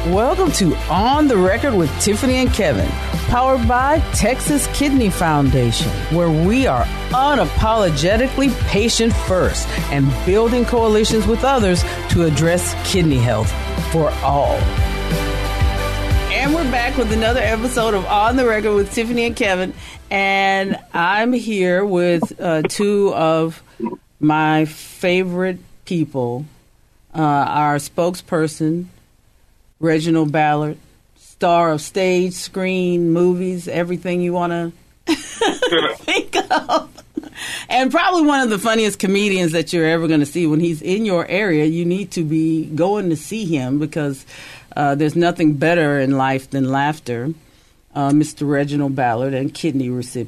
Welcome to On the Record with Tiffany and Kevin, powered by Texas Kidney Foundation, where we are unapologetically patient first and building coalitions with others to address kidney health for all. And we're back with another episode of On the Record with Tiffany and Kevin, and I'm here with two of my favorite people, our spokesperson, Reginald Ballard, star of stage, screen, movies, everything you want to think of. And probably one of the funniest comedians that you're ever going to see. When he's in your area, you need to be going to see him because there's nothing better in life than laughter. Mr. Reginald Ballard, and kidney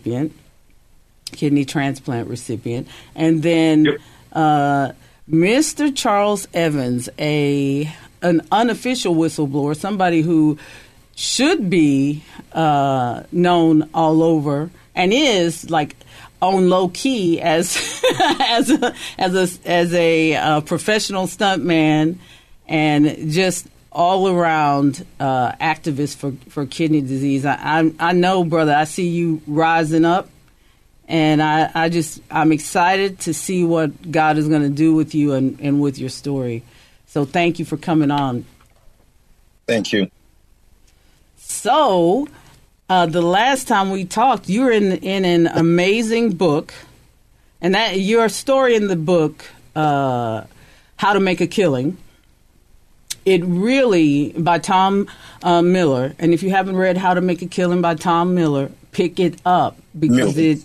transplant recipient. And then Mr. Charles Evans, an unofficial whistleblower, somebody who should be known all over and is like on low key as a professional stuntman and just all around activist for kidney disease. I know, brother. I see you rising up, and I'm excited to see what God is going to do with you and with your story. So thank you for coming on. Thank you. So the last time we talked, you were in an amazing book, and that your story in the book, How to Make a Killing. It really, by Tom Miller, and if you haven't read How to Make a Killing by Tom Miller, pick it up because it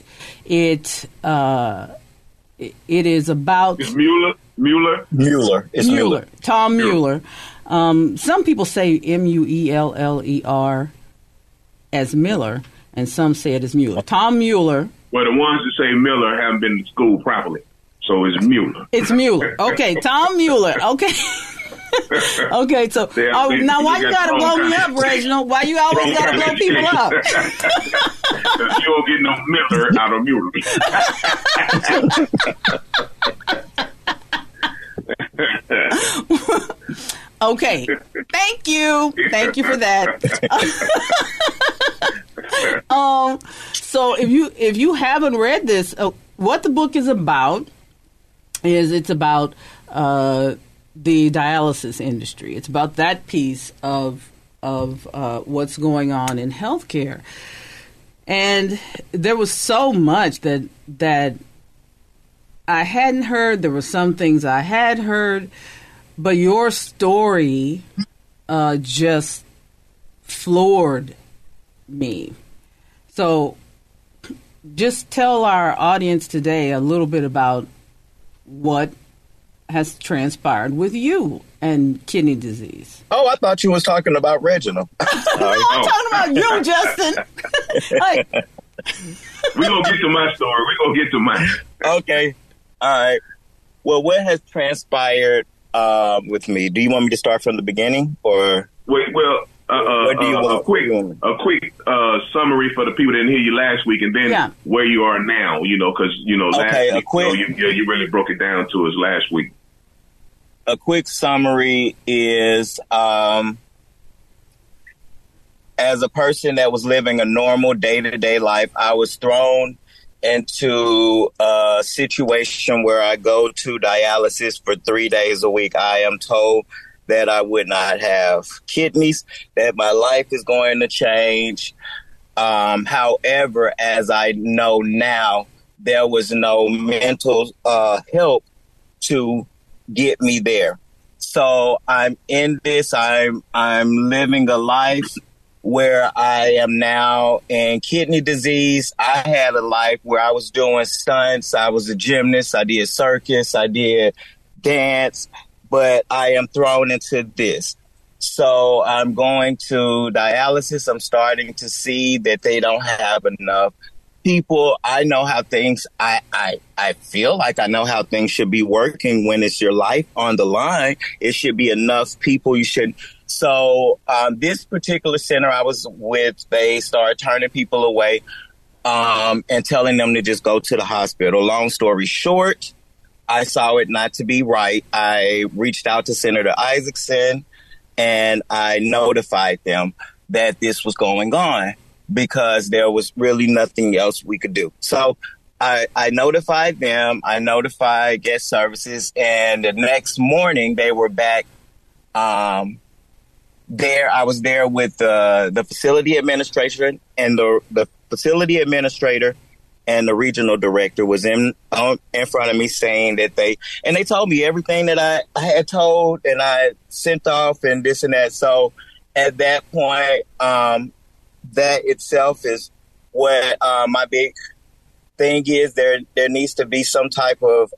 is about. It's Mueller. It's Mueller. Tom Mueller. Some people say Mueller as Miller, and some say it as Mueller. Tom Mueller. Well, the ones that say Miller haven't been to school properly, so it's Mueller. It's Mueller. Okay, Tom Mueller. Okay. Okay, so now why you gotta blow me up, Reginald? Why you always gotta blow people up? You don't get no Miller out of Mueller. Okay, thank you for that. So if you haven't read this, what the book is about is it's about the dialysis industry. It's about that piece of what's going on in healthcare, and there was so much that I hadn't heard. There were some things I had heard, but your story just floored me. So just tell our audience today a little bit about what has transpired with you and kidney disease. Oh, I thought you was talking about Reginald. I'm talking about you, Justin. We're going to get to my story. Okay. All right. Well, what has transpired with me? Do you want me to start from the beginning, or? A quick summary for the people that didn't hear you last week, and then where you are now. Because last week, you really broke it down to us last week. A quick summary is, as a person that was living a normal day-to-day life, I was thrown into a situation where I go to dialysis for 3 days a week. I am told that I would not have kidneys, that my life is going to change. However, as I know now, there was no mental help to get me there. So I'm in this. I'm living a life where I am now in kidney disease. I had a life where I was doing stunts. I was a gymnast. I did circus. I did dance. But I am thrown into this. So I'm going to dialysis. I'm starting to see that they don't have enough people. I know how things, I feel like I know how things should be working when it's your life on the line. It should be enough people. So this particular center I was with, they started turning people away and telling them to just go to the hospital. Long story short, I saw it not to be right. I reached out to Senator Isaacson. and I notified them that this was going on because there was really nothing else we could do. So I notified them, I notified guest services, and the next morning they were back there. I was there with the facility administration, and the facility administrator and the regional director was in front of me saying that they told me everything that I had told and I sent off and this and that. So at that point, that itself is what my big thing is. There needs to be some type of,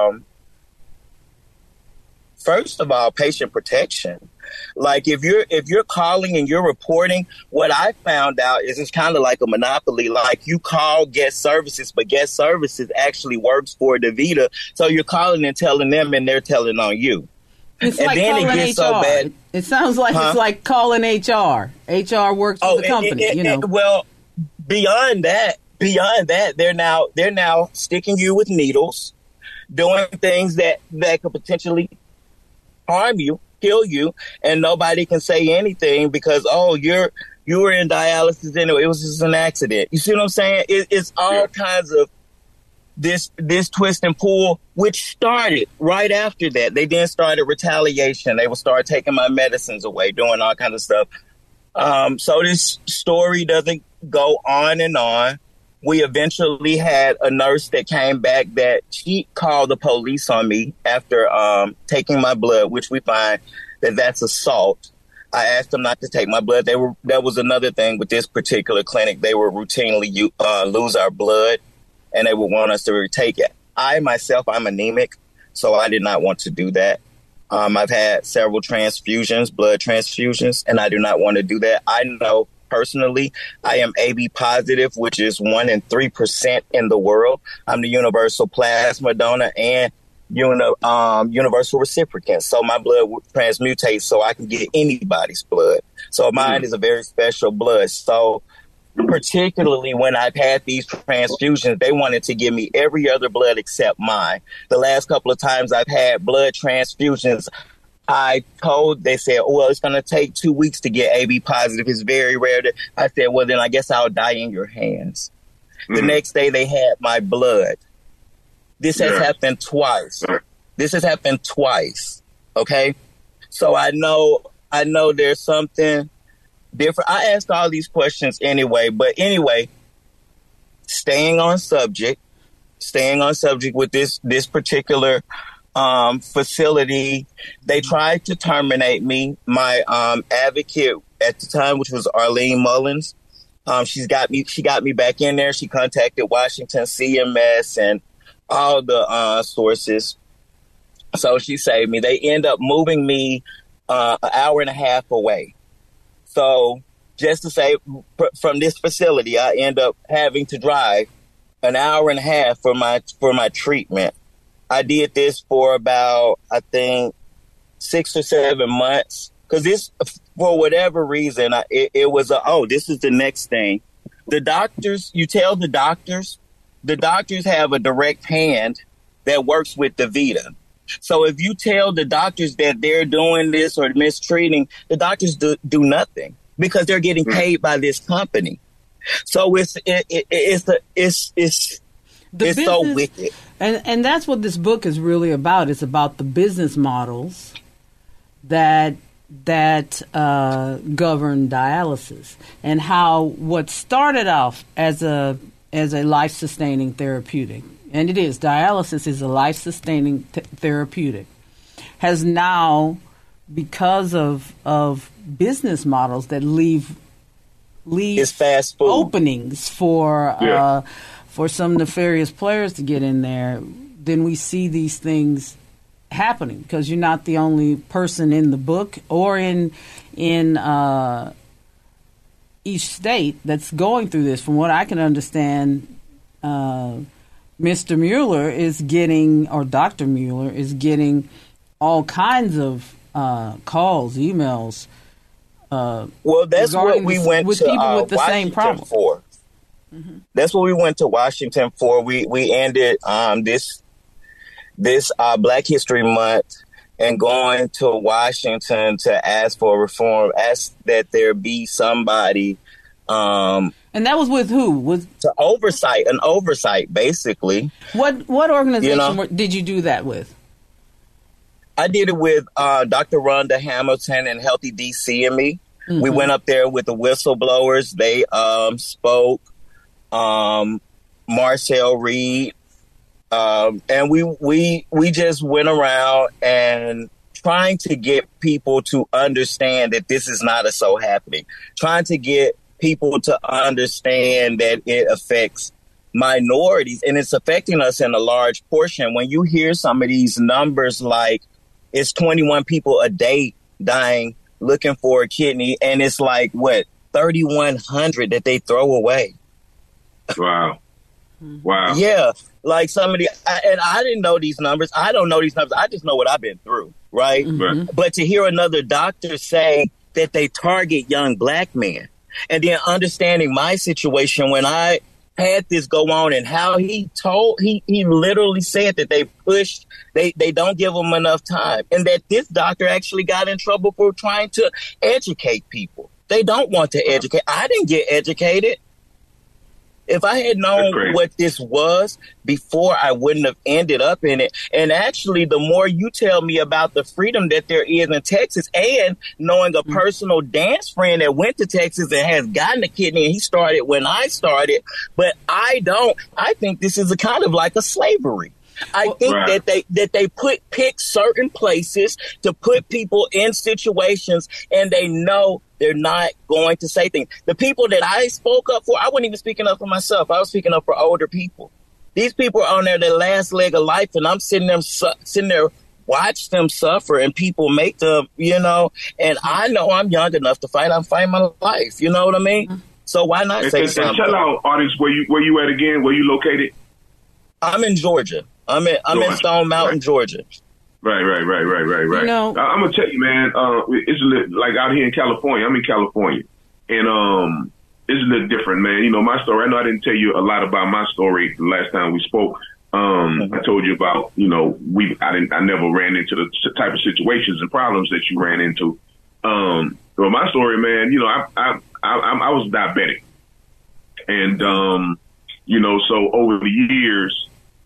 first of all, patient protection. Like if you're calling and you're reporting, what I found out is it's kind of like a monopoly. Like you call guest services, but guest services actually works for DaVita. So you're calling and telling them, and they're telling on you. It's and like then calling it gets HR. So bad. It sounds like it's like calling HR. HR works for the company. Well, beyond that, they're now sticking you with needles, doing things that could potentially harm you, kill you, and nobody can say anything because you were in dialysis anyway. It was just an accident. You see what I'm saying? It's all kinds of this twist and pull, which started right after that. They then started retaliation. They would start taking my medicines away, doing all kinds of stuff. So this story doesn't go on and on. We eventually had a nurse that came back that she called the police on me after taking my blood, which we find that that's assault. I asked them not to take my blood. That was another thing with this particular clinic. They would routinely lose our blood, and they would want us to retake it. I'm anemic, so I did not want to do that. I've had several transfusions, blood transfusions, and I do not want to do that. I know personally, I am AB positive, which is 1 in 3% in the world. I'm the universal plasma donor and universal reciprocant. So my blood transmutates so I can get anybody's blood. So mine is a very special blood. So particularly when I've had these transfusions, they wanted to give me every other blood except mine. The last couple of times I've had blood transfusions, they said, well, it's going to take 2 weeks to get AB positive. It's very rare. I said, well, then I guess I'll die in your hands. The next day they had my blood. This has happened twice. Okay. So I know there's something different. I asked all these questions anyway, but anyway, staying on subject with this particular facility, they tried to terminate me. My advocate at the time, which was Arlene Mullins, she got me back in there. She contacted Washington CMS and all the sources. So she saved me. They end up moving me an hour and a half away. So just to say, from this facility, I end up having to drive an hour and a half for my treatment. I did this for about, I think, 6 or 7 months. Because this, for whatever reason, it was this is the next thing. The doctors, you tell the doctors have a direct hand that works with DaVita. So if you tell the doctors that they're doing this or mistreating, the doctors do nothing because they're getting paid by this company. So it's so wicked. And that's what this book is really about. It's about the business models that govern dialysis and how what started off as a life-sustaining therapeutic, and it is, dialysis is a life-sustaining therapeutic, has now, because of business models that leave it's fast food openings for some nefarious players to get in there, then we see these things happening because you're not the only person in the book or in each state that's going through this. From what I can understand, Mr. Mueller is getting, or Dr. Mueller is getting all kinds of calls, emails. Well, that's what we went to people with the Washington same problem for. Mm-hmm. That's what we went to Washington for. We ended this Black History Month and going to Washington to ask for reform, ask that there be somebody. And that was with who? An oversight, basically. What organization did you do that with? I did it with Dr. Rhonda Hamilton and Healthy DC and me. Mm-hmm. We went up there with the whistleblowers. They spoke. Marcel Reed. And we just went around and trying to get people to understand that this is not so happening. Trying to get people to understand that it affects minorities and it's affecting us in a large portion. When you hear some of these numbers, like it's 21 people a day dying looking for a kidney, and it's like, 3,100 that they throw away. Wow. Yeah. Like somebody, and I didn't know these numbers. I don't know these numbers. I just know what I've been through. Right. Mm-hmm. But to hear another doctor say that they target young black men, and then understanding my situation when I had this go on, and how he literally said that they don't give them enough time, and that this doctor actually got in trouble for trying to educate people. They don't want to educate. I didn't get educated. If I had known what this was before, I wouldn't have ended up in it. And actually, the more you tell me about the freedom that there is in Texas, and knowing a personal dance friend that went to Texas and has gotten a kidney, and he started when I started, but I don't. I think this is a kind of like a slavery. I think that they pick certain places to put people in situations, and they know they're not going to say things. The people that I spoke up for, I wasn't even speaking up for myself. I was speaking up for older people. These people are on their last leg of life, and I'm sitting there, watch them suffer, and people make them, and I know I'm young enough to fight. I'm fighting my life. You know what I mean? So why not say something? And tell our audience where you at again? Where you located? I'm in Georgia. I'm in Stone Mountain, Georgia. Right. I'm gonna tell you, man. It's like out here in California. I'm in California, and it's a little different, man. My story. I know I didn't tell you a lot about my story the last time we spoke. I told you about, I never ran into the type of situations and problems that you ran into. But my story, man. I was diabetic, and so over the years.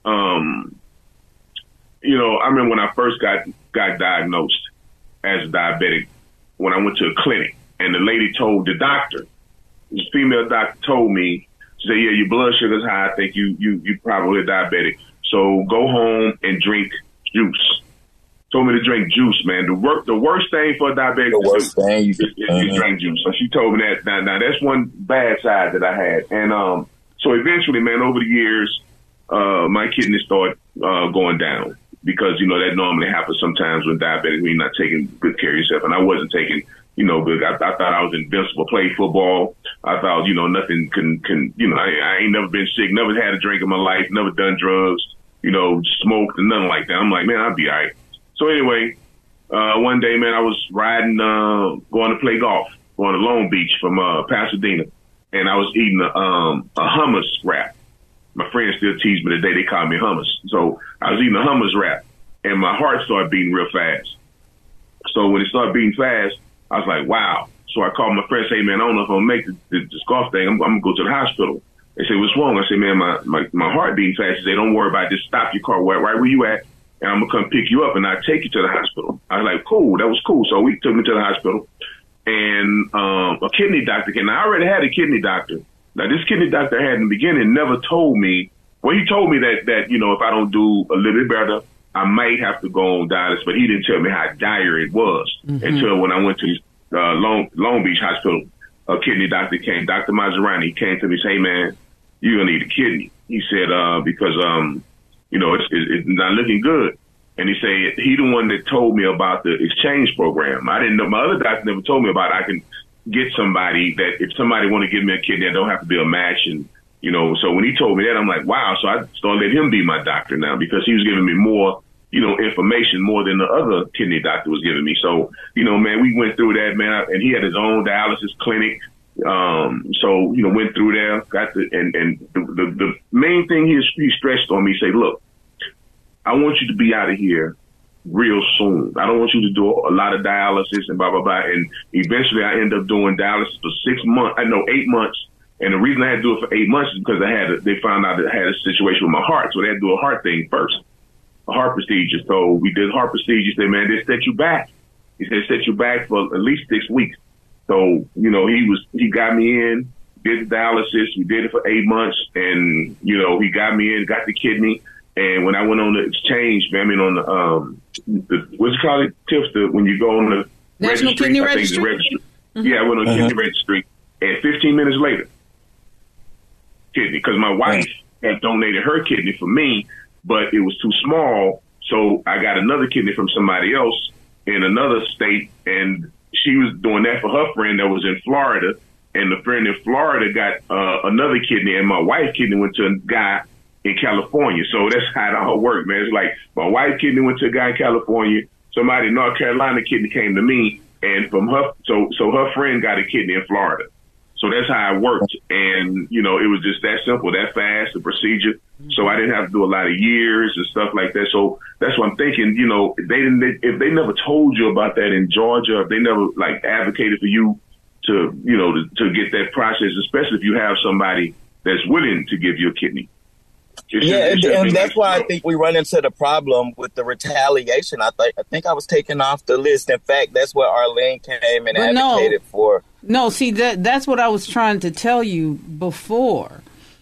I remember when I first got diagnosed as diabetic, when I went to a clinic, and the lady told the doctor, this female doctor told me, she said, yeah, your blood sugar's high. I think you probably diabetic. So go home and drink juice. Told me to drink juice, man. The worst thing for a diabetic is drink juice. So she told me that. Now that's one bad side that I had. And so eventually, man, over the years, my kidneys started going down, because that normally happens sometimes when diabetic, when you're not taking good care of yourself. And I wasn't taking good. I thought I was invincible. Played football. I thought nothing can I ain't never been sick, never had a drink in my life, never done drugs, smoked and nothing like that. I'm like, man, I'll be all right. So anyway, one day, man, I was riding, going to play golf, going to Long Beach from Pasadena, and I was eating a hummus wrap. My friends still tease me today. They call me hummus. So I was eating a hummus wrap, and my heart started beating real fast. So when it started beating fast, I was like, wow. So I called my friends, hey, man, I don't know if I'm going to make this golf thing. I'm going to go to the hospital. They say, what's wrong? I said, man, my heart beating fast. They say, don't worry about it. Just stop your car right where you at, and I'm going to come pick you up, and I'll take you to the hospital. I was like, cool. That was cool. So we took me to the hospital, and a kidney doctor came. Now, I already had a kidney doctor. Now, this kidney doctor I had in the beginning never told me, he told me that if I don't do a little bit better, I might have to go on dialysis, but he didn't tell me how dire it was until when I went to Long Beach Hospital. A kidney doctor came, Dr. Maserani. He came to me and said, hey, man, you're going to need a kidney. He said, because, it's not looking good. And he said, he the one that told me about the exchange program. I didn't know. My other doctor never told me about it. I can get somebody that if somebody want to give me a kidney, I don't have to be a match. And, so when he told me that, I'm like, wow. So I started letting him be my doctor now, because he was giving me more, information more than the other kidney doctor was giving me. So, man, we went through that, man. And he had his own dialysis clinic. So, went through there, and the main thing he stressed on me, say, look, I want you to be out of here real soon. I don't want you to do a lot of dialysis and blah, blah, blah. And eventually I end up doing dialysis for 8 months. And the reason I had to do it for 8 months is because they found out that I had a situation with my heart. So they had to do a heart thing first, a heart procedure. So we did heart procedure. He said, man, they set you back. He said, set you back for at least 6 weeks. So, he got me in, did the dialysis. We did it for 8 months. And, he got me in, got the kidney. And when I went on the exchange, on the what's it called, Tiff, when you go on the National registry, Kidney I think Registry? the registry. Yeah, I went on the kidney registry. And 15 minutes later, kidney, because my wife had donated her kidney for me, but it was too small. So I got another kidney from somebody else in another state, and she was doing that for her friend that was in Florida. And the friend in Florida got another kidney, and my wife's kidney went to a guy in California. So that's how it all worked, man. It's like my wife's kidney went to a guy in California. Somebody in North Carolina kidney came to me, and from her, so her friend got a kidney in Florida. So that's how it worked. And, it was just that simple, that fast, the procedure. So I didn't have to do a lot of years and stuff like that. So that's what I'm thinking, if they never told you about that in Georgia, if they never advocated for you to get that process, especially if you have somebody that's willing to give you a kidney. And that's why I think we run into the problem with the retaliation. I think I was taken off the list. In fact, that's what Arlene came and advocated for. No, see, that's what I was trying to tell you before.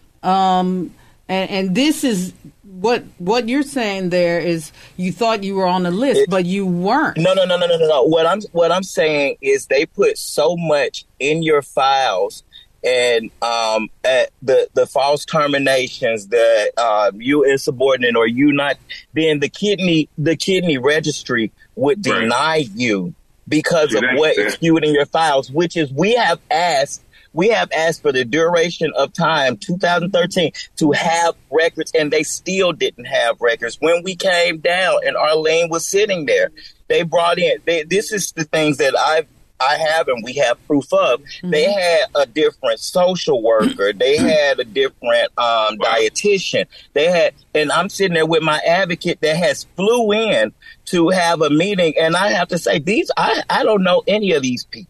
And this is what you're saying there is you thought you were on the list, but you weren't. No. What I'm saying is they put so much in your files. And at the false terminations, you insubordinate or you not, then the kidney registry would deny you because of what is skewed in your files, which is we have asked for the duration of time, 2013, to have records, and they still didn't have records. When we came down and Arlene was sitting there, they brought in, this is the things that I have and we have proof of. Mm-hmm. They had a different social worker. They had a different dietitian. And I'm sitting there with my advocate that has flew in to have a meeting. And I have to say, I don't know any of these people.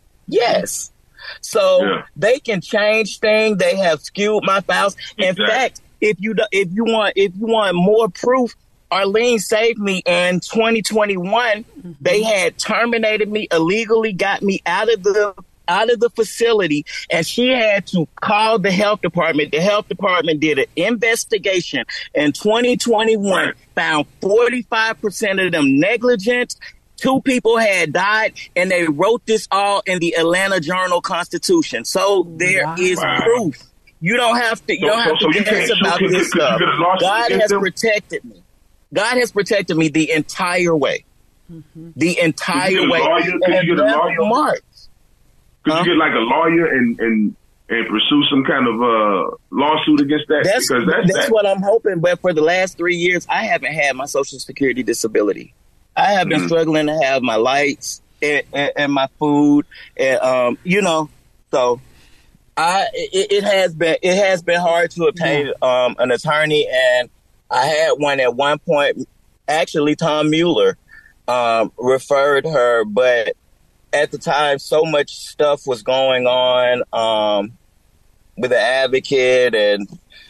Yes. So they can change things. They have skewed my files. In fact, if you want more proof, Arlene saved me in 2021. They had terminated me illegally, got me out of the facility, and she had to call the health department. The health department did an investigation in 2021, found 45% of them negligent. 2 people had died, and they wrote this all in the Atlanta Journal-Constitution. So there is proof. You don't have to guess about this stuff. God has protected me. God has protected me the entire way. Mm-hmm. The entire way. Could you get a lawyer? Could you get like a lawyer and pursue some kind of lawsuit against that? That's what I'm hoping. But for the last 3 years, I haven't had my Social Security disability. I have been struggling to have my lights and my food, and so it has been hard to obtain an attorney, and I had one at one point. Actually, Tom Mueller referred her, but at the time, so much stuff was going on with the advocate, and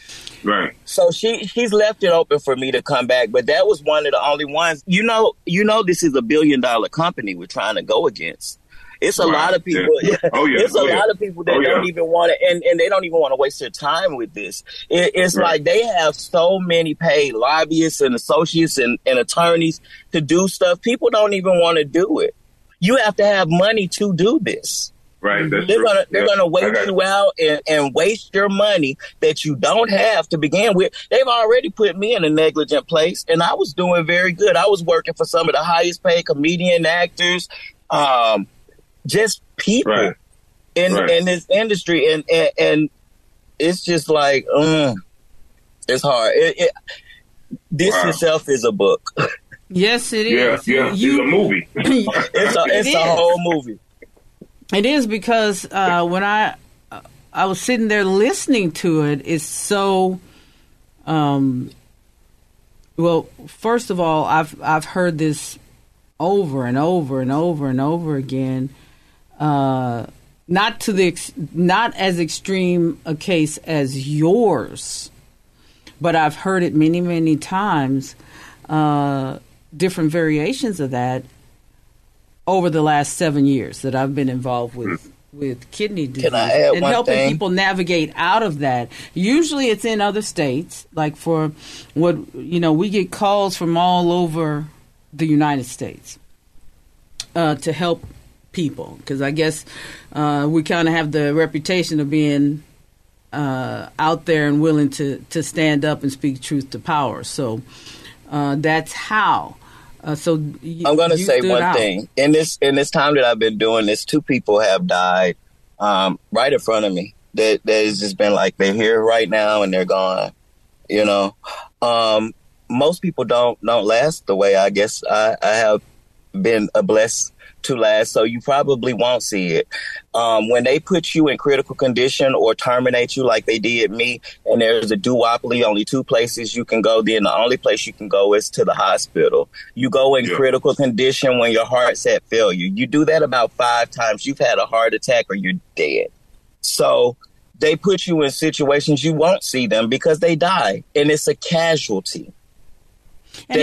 so she's left it open for me to come back. But that was one of the only ones. This is $1 billion company we're trying to go against. It's a lot of people. Yeah. It's a lot of people that don't even want to, and they don't even want to waste their time with this. It's like they have so many paid lobbyists and associates and attorneys to do stuff. People don't even want to do it. You have to have money to do this. Right. They're gonna wait you out and waste your money that you don't have to begin with. They've already put me in a negligent place, and I was doing very good. I was working for some of the highest paid comedian actors. Just people in this industry, and it's just like it's hard. This itself is a book. Yes, it is. Yeah, it's a movie. it's a whole movie. It is, because when I was sitting there listening to it, it's so Well, first of all, I've heard this over and over and over and over again. Not as extreme a case as yours, but I've heard it many, many times. Different variations of that over the last 7 years that I've been involved with kidney disease. Can I add and one helping thing? people navigate out of that. Usually it's in other states, like for we get calls from all over the United States to help people, because I guess we kind of have the reputation of being out there and willing to stand up and speak truth to power. So that's how. I'm going to say one thing. In this time that I've been doing this, 2 people have died right in front of me. That has just been like, they're here right now and they're gone. You know, most people don't last the way I guess I have been blessed to last, so you probably won't see it. When they put you in critical condition or terminate you like they did me, and there's a duopoly, only 2 places you can go, then the only place you can go is to the hospital. You go in critical condition when your heart's at failure. You do that about 5 times, you've had a heart attack or you're dead. So they put you in situations you won't see them because they die, and it's a casualty. And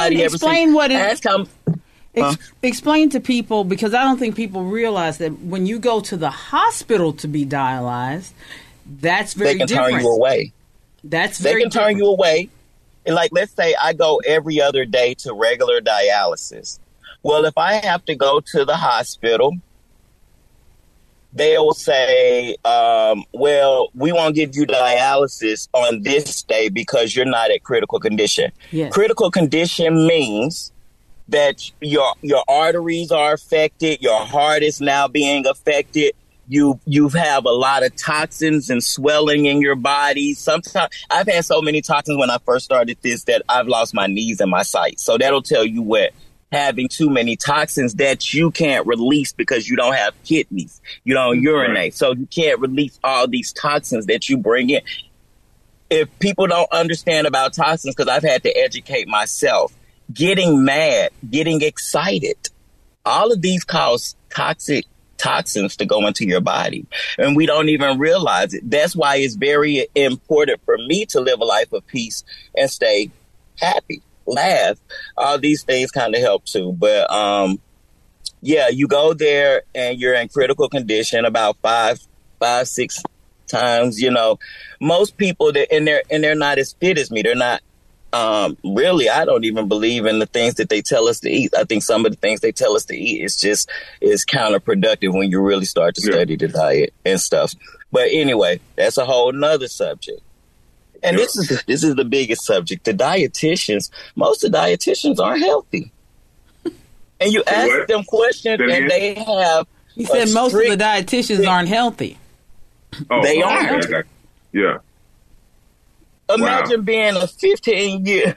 explain to people, because I don't think people realize that when you go to the hospital to be dialyzed, that's very different. They can turn you away. They can turn you away. And like, let's say I go every other day to regular dialysis. Well, if I have to go to the hospital, they will say, well, we won't give you dialysis on this day because you're not at critical condition. Yes. Critical condition means that your arteries are affected, your heart is now being affected, you have a lot of toxins and swelling in your body. Sometimes I've had so many toxins when I first started this that I've lost my knees and my sight. So that'll tell you what having too many toxins that you can't release because you don't have kidneys, you don't urinate, so you can't release all these toxins that you bring in. If people don't understand about toxins, because I've had to educate myself, getting mad, getting excited, all of these cause toxins to go into your body, and we don't even realize it. That's why it's very important for me to live a life of peace and stay happy, laugh. All these things kind of help too. But you go there and you're in critical condition about 5-6 times. You know, most people they're not as fit as me. They're not. Really, I don't even believe in the things that they tell us to eat. I think some of the things they tell us to eat is counterproductive when you really start to study the diet and stuff. But anyway, that's a whole nother subject. And this is the biggest subject. The dietitians, most of the dietitians aren't healthy. And you ask them questions and they have... He said most of the dietitians aren't healthy. They aren't. Yeah. Imagine being a 15-year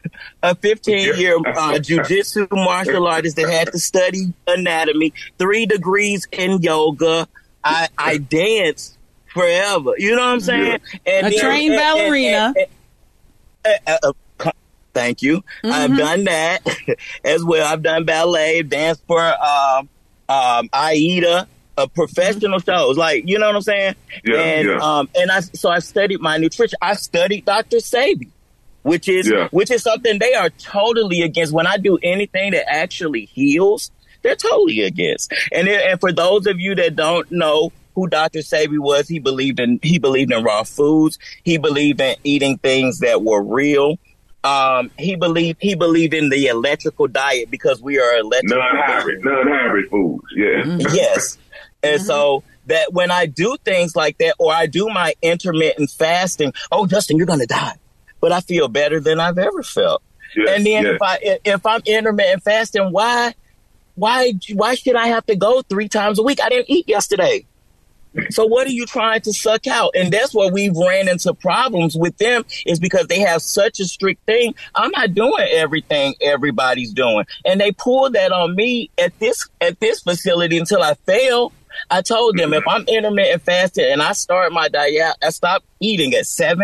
jiu-jitsu martial artist that had to study anatomy, 3 degrees in yoga. I danced forever. You know what I'm saying? And a trained ballerina. Thank you. Mm-hmm. I've done that as well. I've done ballet, danced for Aida. Professional shows, like, you know what I'm saying? And I studied my nutrition. I studied Dr. Sebi, which is something they are totally against. When I do anything that actually heals, they're totally against. And for those of you that don't know who Dr. Sebi was, he believed in raw foods. He believed in eating things that were real. He believed in the electrical diet because we are electrical. Non-hybrid foods. Yeah. Mm-hmm. Yes. And so that when I do things like that, or I do my intermittent fasting, oh, Justin, you're going to die. But I feel better than I've ever felt. Yes, and then if I'm intermittent fasting, why should I have to go 3 times a week? I didn't eat yesterday. So what are you trying to suck out? And that's where we've ran into problems with them, is because they have such a strict thing. I'm not doing everything everybody's doing. And they pulled that on me at this facility until I failed. I told them if I'm intermittent fasting and I start my diet, I stop eating at 7,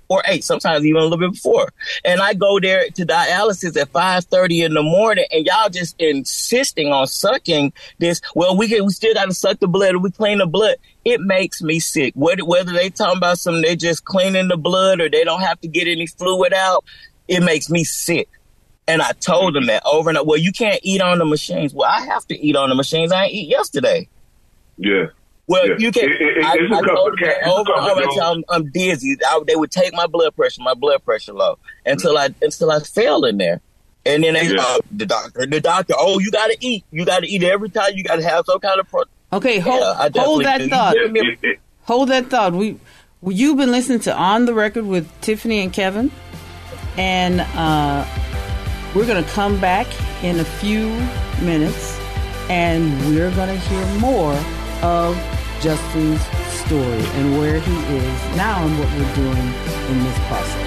or 8, sometimes even a little bit before. And I go there to dialysis at 5:30 in the morning, and y'all just insisting on sucking this. Well, we still got to suck the blood, or we clean the blood. It makes me sick. Whether they talking about something, they just cleaning the blood, or they don't have to get any fluid out, it makes me sick. And I told them that over and over. Well, you can't eat on the machines. Well, I have to eat on the machines. I didn't eat yesterday. Yeah. Well, yeah. You can. I told them that over and over until I'm dizzy. They would take my blood pressure low until I fell in there. And then the doctor. Oh, you got to eat. You got to eat every time. You got to have some kind of protein. Okay, hold that thought. Hold that thought. You've been listening to On the Record with Tiffany and Kevin, and we're going to come back in a few minutes, and we're going to hear more of Justin's story and where he is now and what we're doing in this process.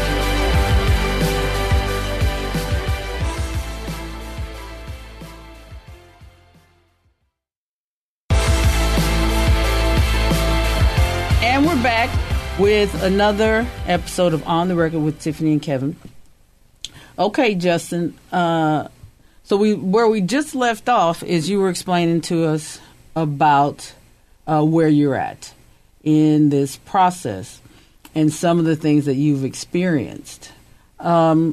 And we're back with another episode of On the Record with Tiffany and Kevin. Okay, Justin. So where we just left off is you were explaining to us about where you're at in this process and some of the things that you've experienced. Where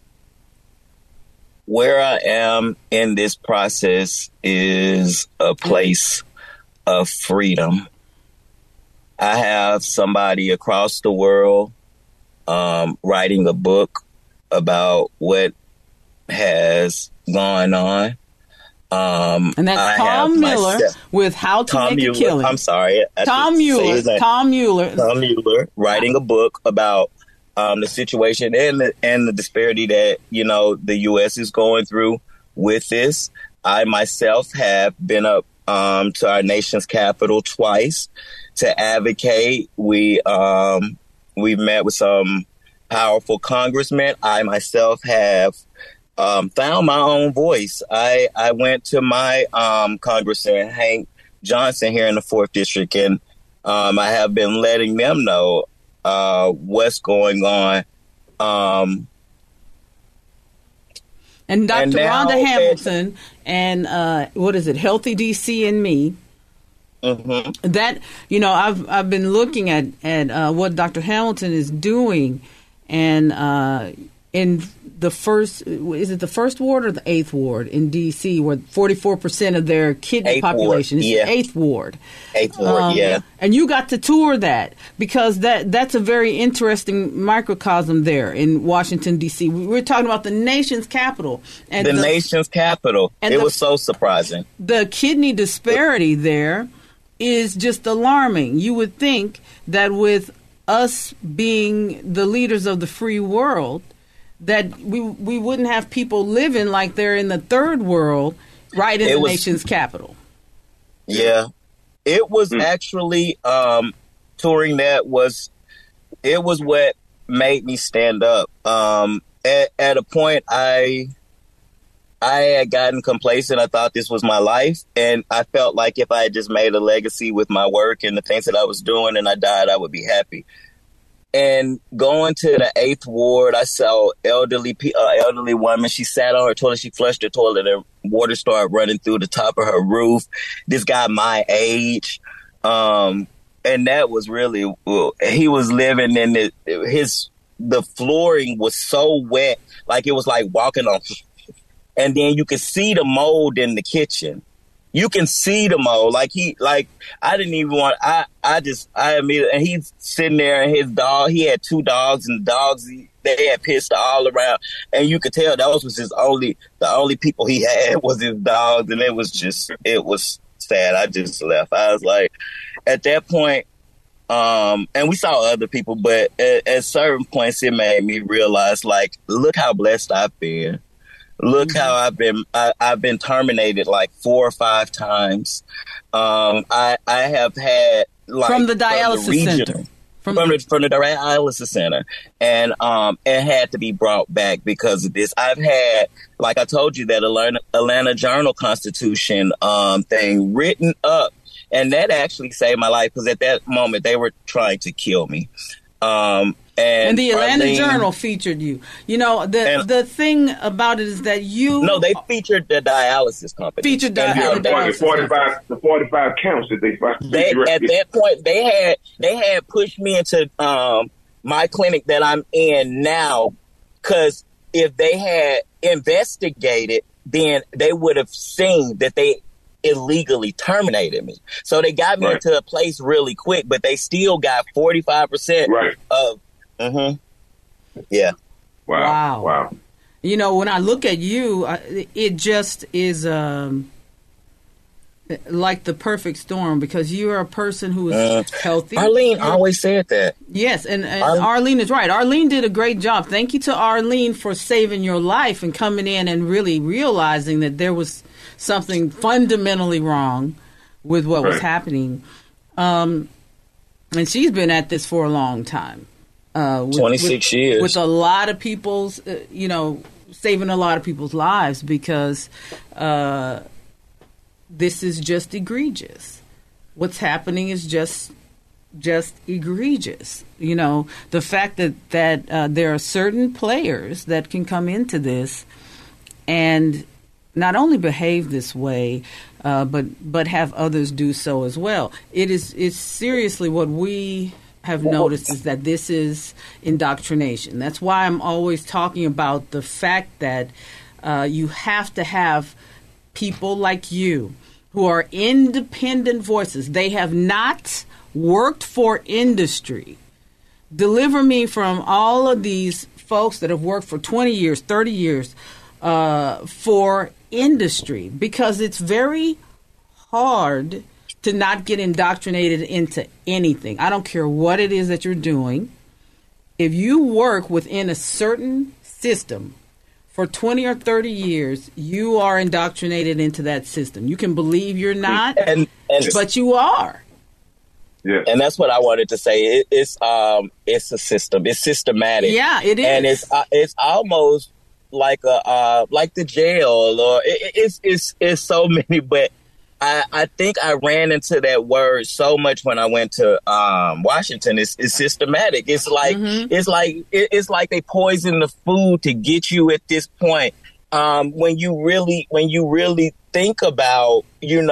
I am in this process is a place of freedom. I have somebody across the world writing a book about what has gone on. And that's Tom Miller with How to Make a Killing. I'm sorry. Tom Mueller writing a book about the situation and the disparity that, the U.S. is going through with this. I myself have been up to our nation's capital twice to advocate. We've met with some powerful congressmen. I myself have found my own voice. I went to my Congressman Hank Johnson here in the 4th District, and I have been letting them know what's going on. And Dr. Rhonda Hamilton and what is it, Healthy DC and Me. Mm-hmm. That, I've been looking at what Dr. Hamilton is doing, and in the first ward or the 8th ward in D.C., where 44% of their kidney population is the 8th ward. 8th ward, yeah. And you got to tour that because that's a very interesting microcosm there in Washington, D.C. We're talking about the nation's capital. And the nation's capital. And it was so surprising. The kidney disparity there is just alarming. You would think that with us being the leaders of the free world, that we wouldn't have people living like they're in the third world right in the nation's capital. Yeah. It was actually touring that was what made me stand up. At a point I had gotten complacent. I thought this was my life, and I felt like if I had just made a legacy with my work and the things that I was doing and I died, I would be happy. And going to the 8th ward, I saw elderly woman. She sat on her toilet. She flushed her toilet and water started running through the top of her roof. This guy my age. And that was really, he was living in the flooring was so wet. Like it was like walking on, and then you could see the mold in the kitchen. You can see the mold. I didn't even want, I immediately, and he's sitting there and his dog, he had 2 dogs, and the dogs, they had pissed all around. And you could tell those was the only people he had was his dogs. And it was sad. I just left. I was like, at that point, and we saw other people, but at certain points it made me realize, like, look how blessed I've been. Look how I've been terminated like 4 or 5 times. I have had from the dialysis center. From the dialysis center, and it had to be brought back because of this. I've had, like I told you, that Atlanta Journal-Constitution thing written up, and that actually saved my life because at that moment they were trying to kill me. And the Atlanta Arlene, Journal featured you. You know, the thing about it is that you... No, they featured the dialysis company. Featured the 45 counts that they at that point, they had pushed me into my clinic that I'm in now, because if they had investigated, then they would have seen that they illegally terminated me. So they got me into a place really quick, but they still got 45% of. Yeah. Wow. You know, when I look at you, it just is like the perfect storm, because you are a person who is healthy. Arlene always said that. Yes, and Arlene is right. Arlene did a great job. Thank you to Arlene for saving your life and coming in and really realizing that there was something fundamentally wrong with what was happening. And she's been at this for a long time. 26 years. With a lot of people's, saving a lot of people's lives, because this is just egregious. What's happening is just egregious. You know, the fact that there are certain players that can come into this and not only behave this way, but have others do so as well. It's seriously what we have noticed is that this is indoctrination. That's why I'm always talking about the fact that you have to have people like you who are independent voices. They have not worked for industry. Deliver me from all of these folks that have worked for 20 years, 30 years for industry, because it's very hard to not get indoctrinated into anything. I don't care what it is that you're doing. If you work within a certain system for 20 or 30 years, you are indoctrinated into that system. You can believe you're not, but you are. Yeah. And that's what I wanted to say. It's a system. It's systematic. Yeah, it is. And it's almost like the jail, or it's so many. But I think I ran into that word so much when I went to Washington. It's systematic. It's like it's like they poison the food to get you at this point. When you really think about,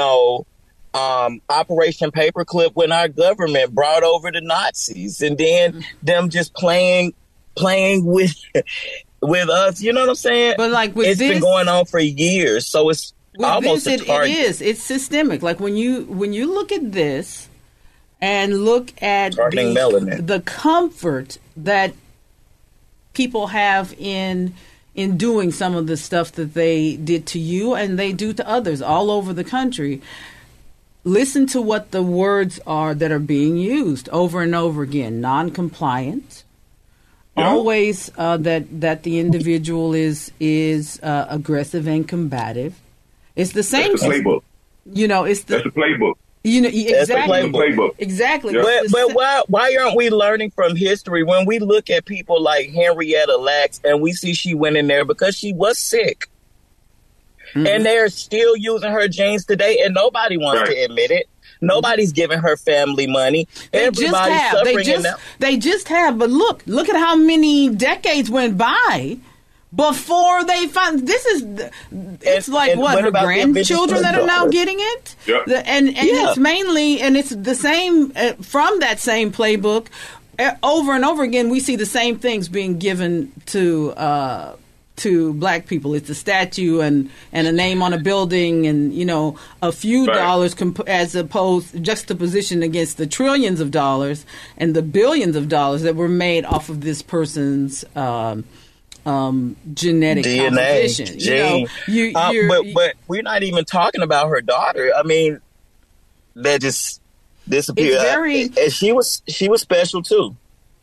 Operation Paperclip, when our government brought over the Nazis, and then them just playing with us. You know what I'm saying? But like it's been going on for years, so it's almost a target. It is. It's systemic. Like when you look at this and look at the comfort that people have in doing some of the stuff that they did to you and they do to others all over the country. Listen to what the words are that are being used over and over again. Non-compliant. Yeah. Always that the individual is aggressive and combative. It's the same. That's the playbook. That's the playbook. Exactly. That's the playbook. Exactly. Yeah. But why aren't we learning from history when we look at people like Henrietta Lacks and we see she went in there because she was sick? Mm-hmm. And they're still using her genes today, and nobody wants to admit it. Nobody's giving her family money. Everybody's suffering. They just have. But look at how many decades went by before they find this is. It's her grandchildren that are now getting it. Yep. It's mainly, and it's the same from that same playbook. Over and over again, we see the same things being given to black people. It's a statue and a name on a building, and a few dollars as opposed juxtaposition against the trillions of dollars and the billions of dollars that were made off of this person's genetic DNA, composition. But we're not even talking about her daughter. I mean, that just disappeared. And she was special too.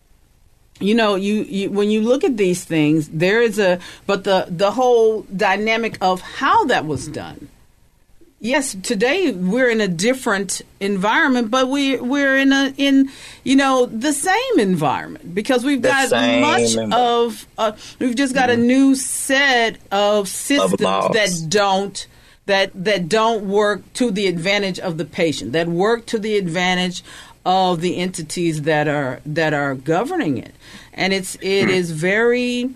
You when you look at these things, there is but the whole dynamic of how that was done. Yes, today we're in a different environment, but we're in the same environment, because we've got we've just got a new set of systems that that don't work to the advantage of the patient, that work to the advantage of the entities that are governing it. And it is very,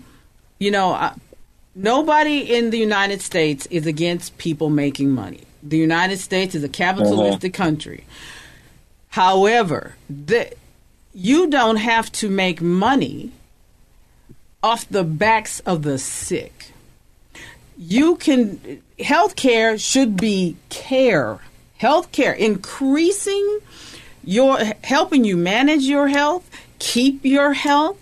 nobody in the United States is against people making money. The United States is a capitalistic country. However, you don't have to make money off the backs of the sick. Healthcare should be care. Healthcare, helping you manage your health, keep your health.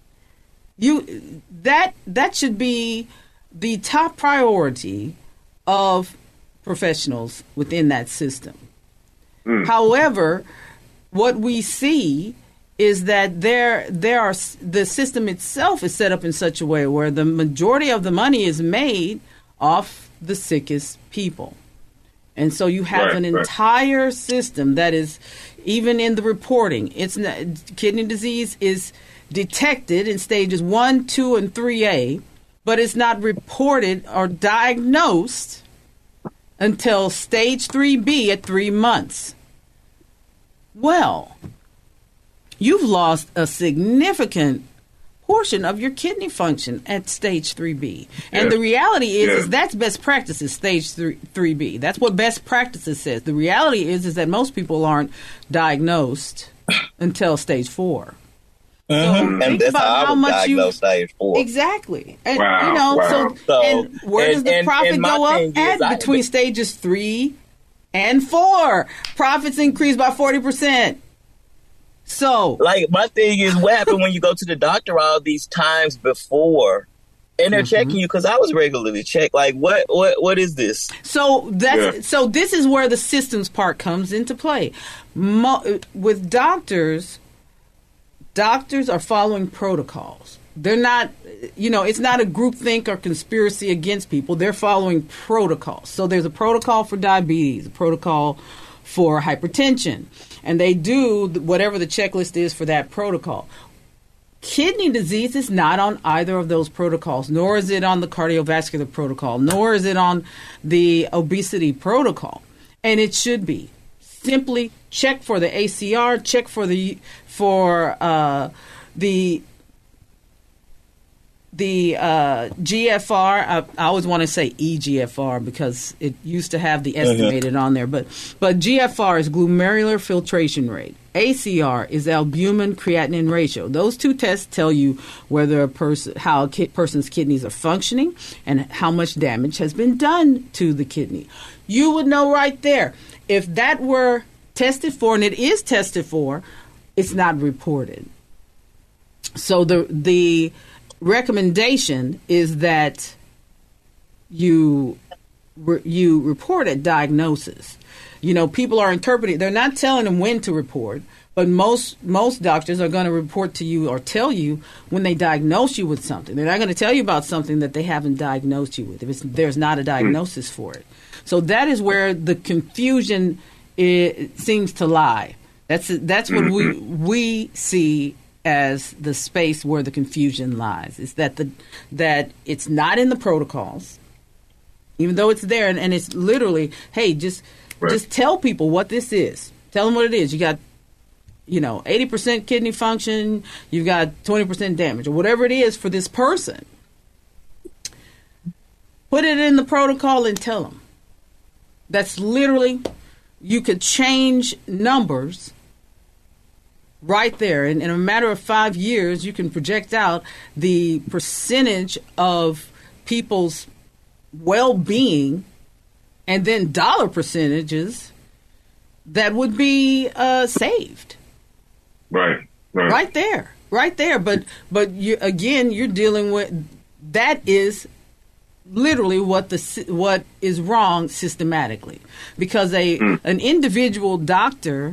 That should be the top priority of professionals within that system. However, what we see is that the system itself is set up in such a way where the majority of the money is made off the sickest people. And so you have an entire system that is, even in the reporting, kidney disease is detected in stages 1, 2, and 3A, but it's not reported or diagnosed until stage 3B at 3 months. Well, you've lost a significant portion of your kidney function at stage 3B. And the reality is that's best practices, stage 3B. That's what best practices says. The reality is that most people aren't diagnosed until stage 4. So and that's how I was diagnosed stage 4. Exactly. And, and where does the profit go up? Between stages 3 and 4. Profits increase by 40%. So, my thing is, what happened when you go to the doctor all these times before, and they're checking you? Because I was regularly checked. What is this? So so this is where the systems part comes into play. With doctors are following protocols. They're not, it's not a groupthink or conspiracy against people. They're following protocols. So there's a protocol for diabetes, a protocol for hypertension, and they do whatever the checklist is for that protocol. Kidney disease is not on either of those protocols, nor is it on the cardiovascular protocol, nor is it on the obesity protocol. And it should be. Simply check for the ACR, check for the GFR. I always want to say eGFR because it used to have the estimated on there, but GFR is glomerular filtration rate. ACR is albumin creatinine ratio. Those two tests tell you whether how a person's kidneys are functioning and how much damage has been done to the kidney. You would know right there. If that were tested for, and it is tested for, it's not reported. So the recommendation is that you report at diagnosis. People are interpreting. They're not telling them when to report, but most doctors are going to report to you or tell you when they diagnose you with something. They're not going to tell you about something that they haven't diagnosed you with if there's not a diagnosis for it. So that is where the confusion seems to lie. That's what we see as the space where the confusion lies. Is that it's not in the protocols, even though it's there, and it's literally, hey, just tell people what this is. Tell them what it is. You got 80% kidney function, you've got 20% damage, or whatever it is for this person. Put it in the protocol and tell them. That's literally, you could change numbers right there. And in a matter of 5 years, you can project out the percentage of people's well-being and then dollar percentages that would be saved. Right there. But you're dealing with, that is literally what is wrong systematically, because an individual doctor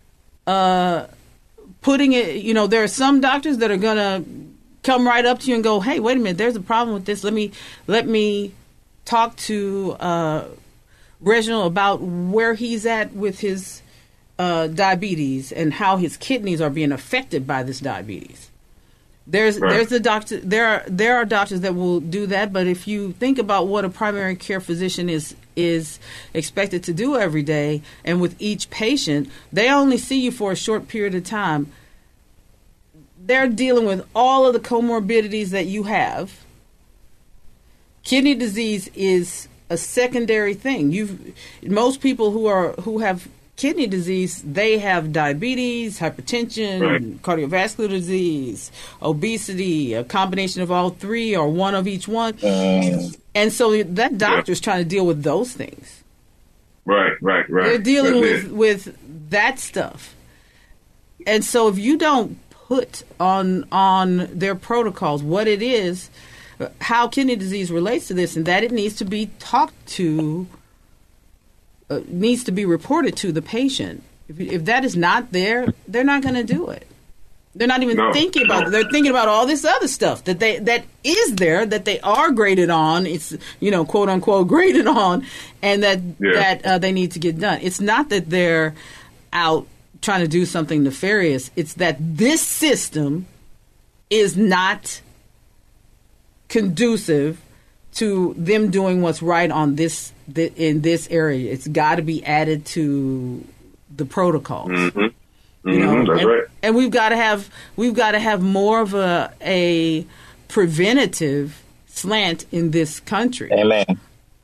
putting it, there are some doctors that are going to come right up to you and go, hey, wait a minute, there's a problem with this. Let me talk to Reginald about where he's at with his diabetes and how his kidneys are being affected by this diabetes. There's a doctor. There are doctors that will do that, but if you think about what a primary care physician is is expected to do every day, and with each patient, they only see you for a short period of time. They're dealing with all of the comorbidities that you have. Kidney disease is a secondary thing. Most people who have kidney disease, they have diabetes, hypertension, right, cardiovascular disease, obesity, a combination of all three or one of each one. And so that doctor's trying to deal with those things. Right. They're dealing with that stuff. And so if you don't put on their protocols what it is, how kidney disease relates to this, and that it needs to be talked to, needs to be reported to the patient. If that is not there, they're not going to do it. They're not even thinking about it. They're thinking about all this other stuff that is there, that they are graded on. It's, quote unquote graded on, and that they need to get done. It's not that they're out trying to do something nefarious. It's that this system is not conducive to them doing what's right on this in this area. It's got to be added to the protocols. That's right. And we've got to have more of a preventative slant in this country. Amen.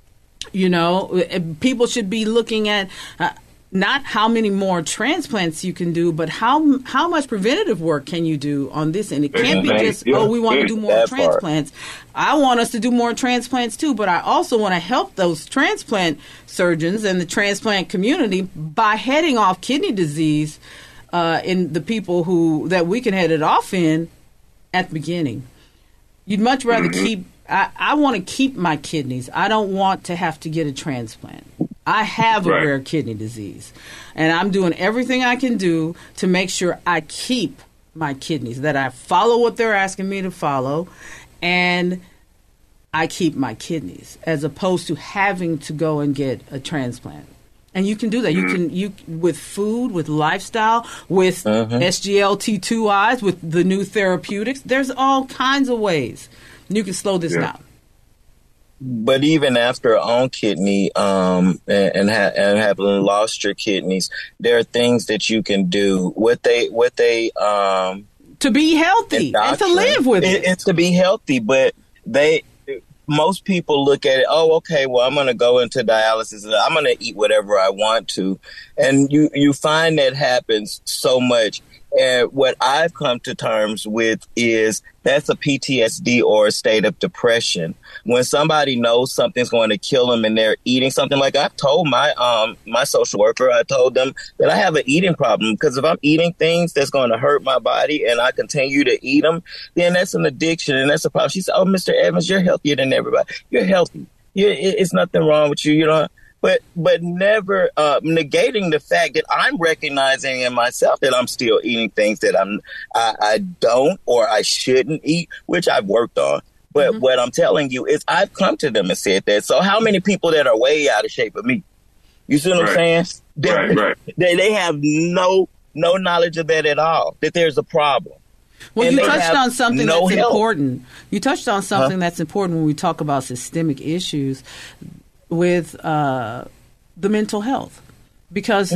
People should be looking at not how many more transplants you can do, but how much preventative work can you do on this end. It can't be just, we want to do more transplants. I want us to do more transplants too, but I also want to help those transplant surgeons and the transplant community by heading off kidney disease in the people that we can head it off in at the beginning. You'd much rather keep, I want to keep my kidneys. I don't want to have to get a transplant. I have a rare kidney disease, and I'm doing everything I can do to make sure I keep my kidneys, that I follow what they're asking me to follow, and I keep my kidneys, as opposed to having to go and get a transplant. And you can do that. You with food, with lifestyle, with SGLT2Is, with the new therapeutics. There's all kinds of ways you can slow this down. But even after on kidney and having lost your kidneys, there are things that you can do. What they to be healthy and to live with it. It's to be healthy, but most people look at it, okay, well, I'm going to go into dialysis and I'm going to eat whatever I want to. And you find that happens so much. And what I've come to terms with is that's a PTSD or a state of depression. When somebody knows something's going to kill them and they're eating something, like I've told my social worker, I told them that I have an eating problem, because if I'm eating things that's going to hurt my body and I continue to eat them, then that's an addiction and that's a problem. She said, Mr. Evans, you're healthier than everybody. You're healthy. It's nothing wrong with you, But never negating the fact that I'm recognizing in myself that I'm still eating things that I don't or I shouldn't eat, which I've worked on. But what I'm telling you is I've come to them and said that. So how many people that are way out of shape of me? You see what I'm saying? Right. They have no knowledge of that at all, that there's a problem. Well, you touched on something that's important. You touched on something that's important when we talk about systemic issues with the mental health, because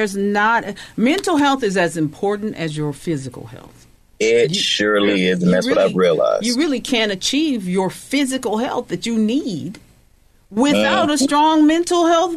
mental health is as important as your physical health. It surely is, and that's what I've realized. You really can't achieve your physical health that you need without a strong mental health.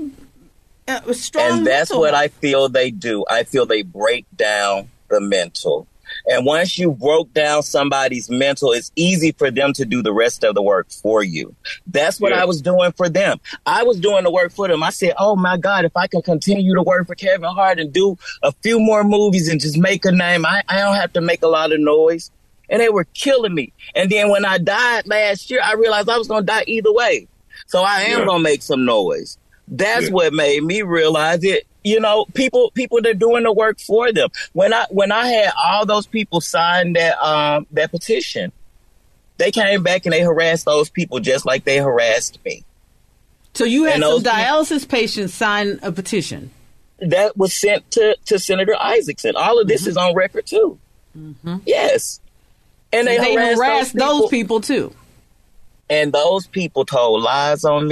And that's what I feel they do. I feel they break down the mental. And once you broke down somebody's mental, it's easy for them to do the rest of the work for you. That's what I was doing for them. I was doing the work for them. I said, oh, my God, if I can continue to work for Kevin Hart and do a few more movies and just make a name, I don't have to make a lot of noise. And they were killing me. And then when I died last year, I realized I was going to die either way. So I am going to make some noise. That's what made me realize it. People that are doing the work for them. When I had all those people sign that petition, they came back and they harassed those people just like they harassed me. So you had some dialysis patients sign a petition that was sent to Senator Isaacson. All of this is on record too. Yes, and they harassed those people too. And those people told lies on me.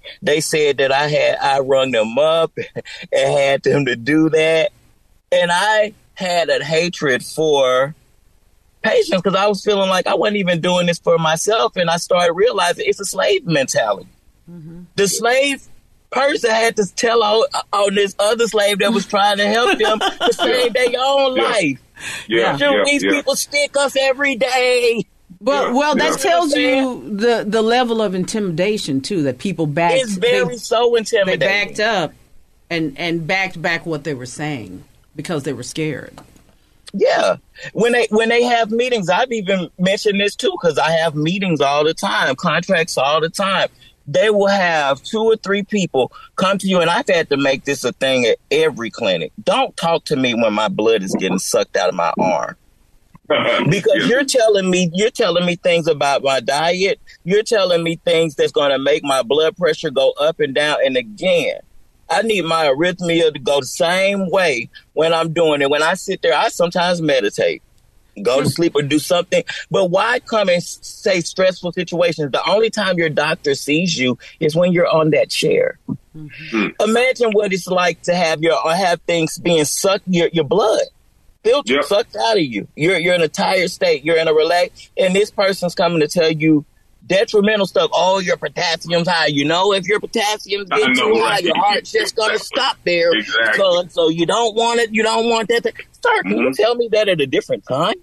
They said that I rung them up and had them to do that. And I had a hatred for patients because I was feeling like I wasn't even doing this for myself. And I started realizing it's a slave mentality. Mm-hmm. The slave person had to tell on this other slave that was trying to help them to save their own life. These people stick us every day. Well, that tells you the level of intimidation too, that people backed. It's so intimidating. They backed up and backed back what they were saying because they were scared. Yeah, when they have meetings, I've even mentioned this too because I have meetings all the time, contracts all the time. They will have 2 or 3 people come to you, and I've had to make this a thing at every clinic. Don't talk to me when my blood is getting sucked out of my arm. Because you're telling me things about my diet. You're telling me things that's going to make my blood pressure go up and down. And again, I need my arrhythmia to go the same way when I'm doing it. When I sit there, I sometimes meditate, go to sleep or do something. But why come and say stressful situations? The only time your doctor sees you is when you're on that chair. Mm-hmm. Imagine what it's like to have things being sucked, your blood. Filter sucked out of you. You're in a tired state. You're in a relax, and this person's coming to tell you detrimental stuff. Oh, your potassium's high. You know, if your potassium's getting too high, your heart's just gonna stop there, son. So you don't want it. You don't want that. Sir, can you tell me that at a different time?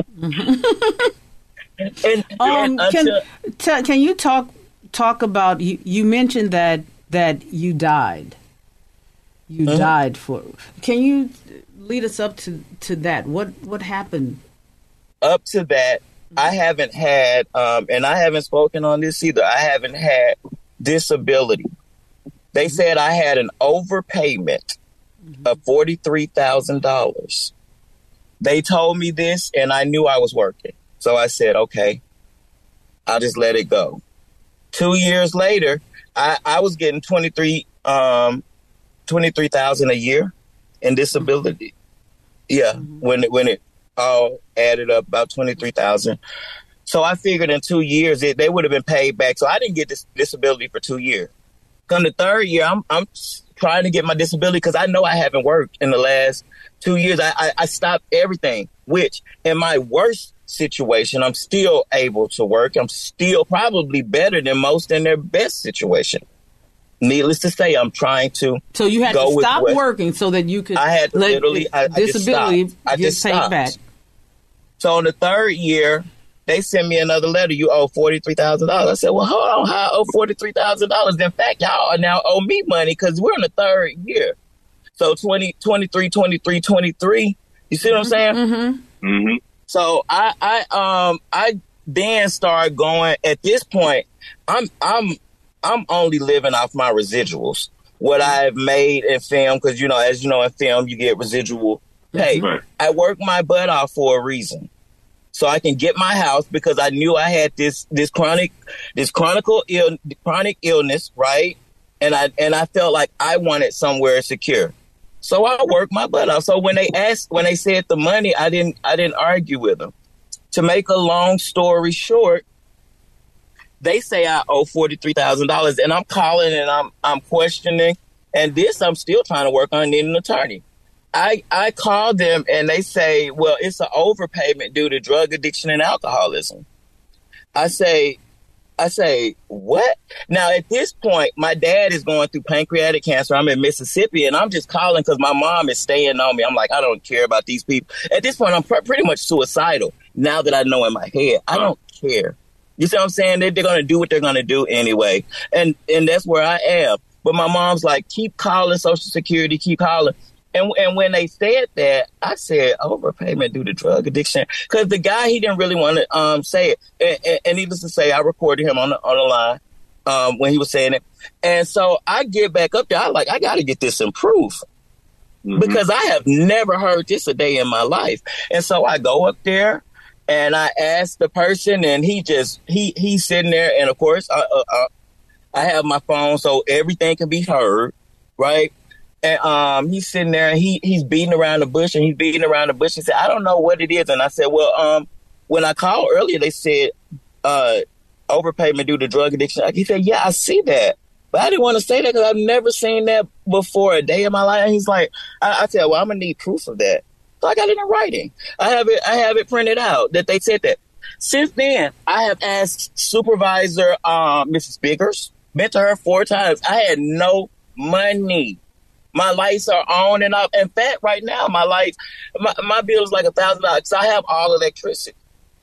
Can you talk about you mentioned that you died. You died for. Can you lead us up to that? What happened? Up to that, I haven't had, and I haven't spoken on this either. I haven't had disability. They said I had an overpayment of $43,000. They told me this, and I knew I was working. So I said, okay, I'll just let it go. 2 years later, I was getting $23,000 a year in disability. Yeah, when it all added up, about $23,000. So I figured in 2 years they would have been paid back. So I didn't get this disability for 2 years. Come the third year, I'm trying to get my disability because I know I haven't worked in the last 2 years. I stopped everything, which in my worst situation, I'm still able to work. I'm still probably better than most in their best situation. Needless to say, I'm trying to. So you had to stop working so that you could. I had to literally. Disability get paid back. So in the third year, they sent me another letter. You owe $43,000. I said, well, hold on. How I owe $43,000? In fact, y'all now owe me money because we're in the third year. So 23. You see what I'm saying? Mm-hmm. Mm-hmm. So I then started going. At this point, I'm only living off my residuals, what I've made in film, because, as you know, in film, you get residual pay. Right. I work my butt off for a reason. So I can get my house because I knew I had this chronic illness, right? And I felt like I wanted somewhere secure. So I worked my butt off. So when they said the money, I didn't argue with them. To make a long story short, they say I owe $43,000, and I'm calling and I'm questioning. And this I'm still trying to work on needing an attorney. I called them and they say, well, it's an overpayment due to drug addiction and alcoholism. I say, what? Now, at this point, my dad is going through pancreatic cancer. I'm in Mississippi, and I'm just calling because my mom is staying on me. I'm like, I don't care about these people. At this point, I'm pretty much suicidal. Now that I know in my head, I don't care. You see what I'm saying? They're going to do what they're going to do anyway. And that's where I am. But my mom's like, keep calling Social Security, keep calling. And when they said that, I said, overpayment due to drug addiction. Because the guy, he didn't really want to say it. And needless to say, I recorded him on the line when he was saying it. And so I get back up there. I got to get this improved. Mm-hmm. Because I have never heard this a day in my life. And so I go up there and I ask the person, and he's sitting there. And of course, I have my phone so everything can be heard, right? And he's sitting there and he's beating around the bush and He said, I don't know what it is. And I said, well, when I called earlier, they said overpayment due to drug addiction. He said, yeah, I see that. But I didn't want to say that because I've never seen that before a day in my life. And he's like, I said, well, I'm going to need proof of that. So I got it in writing. I have it printed out that they said that. Since then, I have asked Supervisor Mrs. Biggers, been to her 4 times. I had no money. My lights are on and off. In fact, right now, my lights, my bill is like $1,000 because I have all electricity.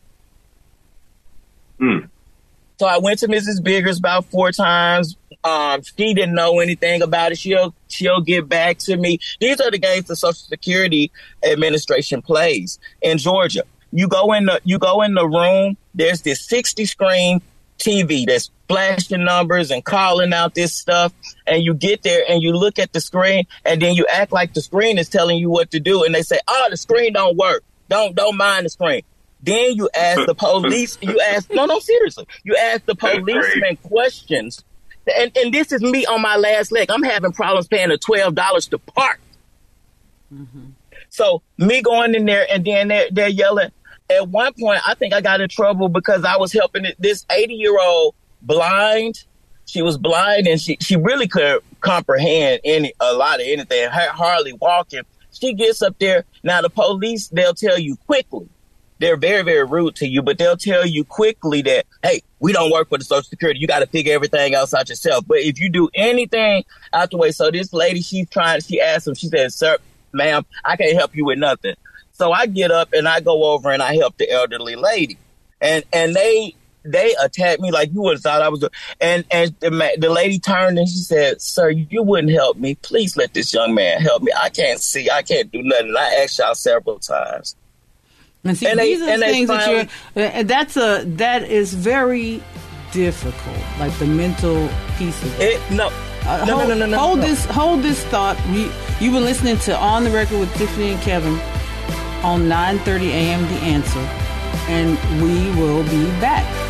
So I went to Mrs. Biggers about 4 times. She didn't know anything about it. She'll get back to me. These are the games the Social Security Administration plays in Georgia. You go in the room. There's this 60 screen TV that's flashing numbers and calling out this stuff. And you get there and you look at the screen and then you act like the screen is telling you what to do. And they say, "Oh, the screen don't work. Don't mind the screen." Then you ask the police. Seriously. You ask the policeman questions. And this is me on my last leg. I'm having problems paying the $12 to park. Mm-hmm. So me going in there and then they're yelling. At one point, I think I got in trouble because I was helping this 80-year-old blind. She was blind and she really couldn't comprehend a lot of anything, hardly walking. She gets up there. Now, the police, they'll tell you quickly. They're very, very rude to you, but they'll tell you quickly that, hey, we don't work for the Social Security. You got to figure everything else out yourself. But if you do anything out the way, so this lady, she asked him, she said, "Sir, ma'am, I can't help you with nothing." So I get up and I go over and I help the elderly lady. And they attacked me like you would have thought I was doing. And the lady turned and she said, "Sir, you wouldn't help me. Please let this young man help me. I can't see. I can't do nothing." I asked y'all several times. And see, these are the things that is very difficult, like the mental piece of it. No. Hold this thought. You've been listening to On the Record with Tiffany and Kevin on 9:30 a.m. The Answer, and we will be back.